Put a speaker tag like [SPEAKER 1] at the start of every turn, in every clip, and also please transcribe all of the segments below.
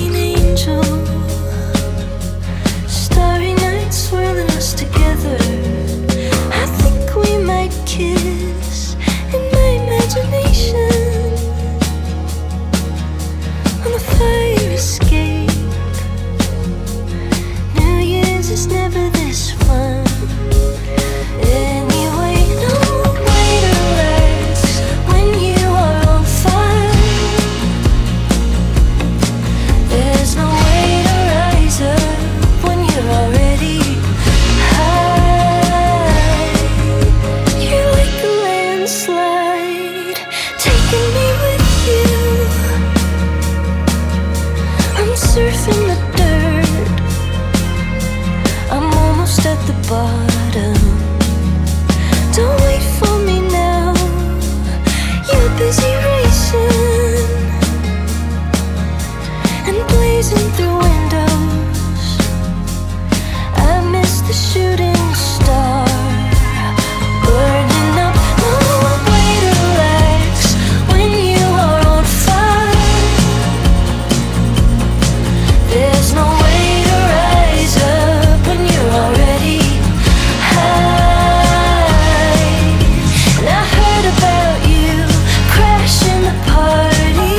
[SPEAKER 1] guardian angel. Starry night swirling us together. I think we might kiss in my imagination on the fire escape. New Year's is never this fun. Anyway, no way to relax when you are on fire. There's no way to rise up when you're already high. You're like a landslide, taking me with you. I'm surfing the dirt, I'm almost at the bottom. Don't wait for me now, you're busy racing and blazing through windows. I miss the shooting star burning up. No way to relax when you are on fire. There's no way to rise up when you're already high. And I heard about you crashing the party.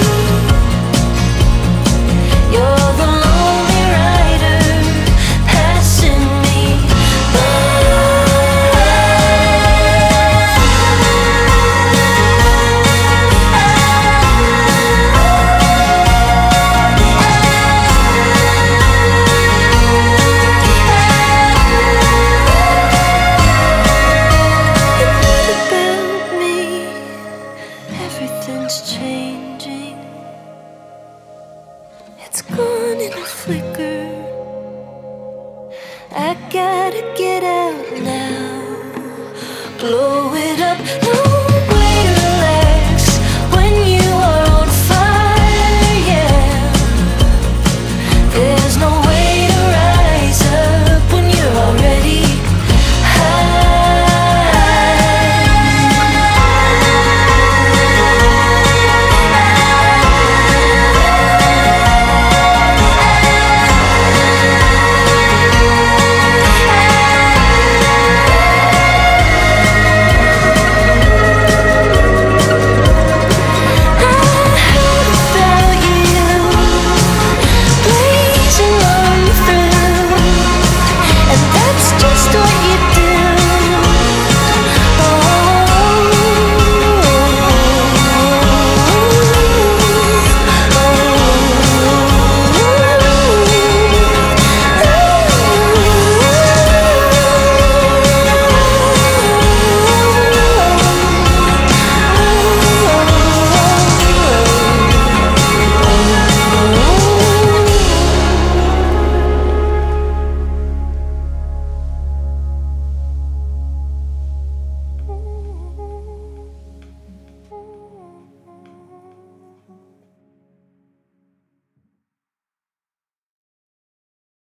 [SPEAKER 1] You're the lonely rider passing me about me. Everything's changing. It's gone in a flicker. I gotta get out now. Blow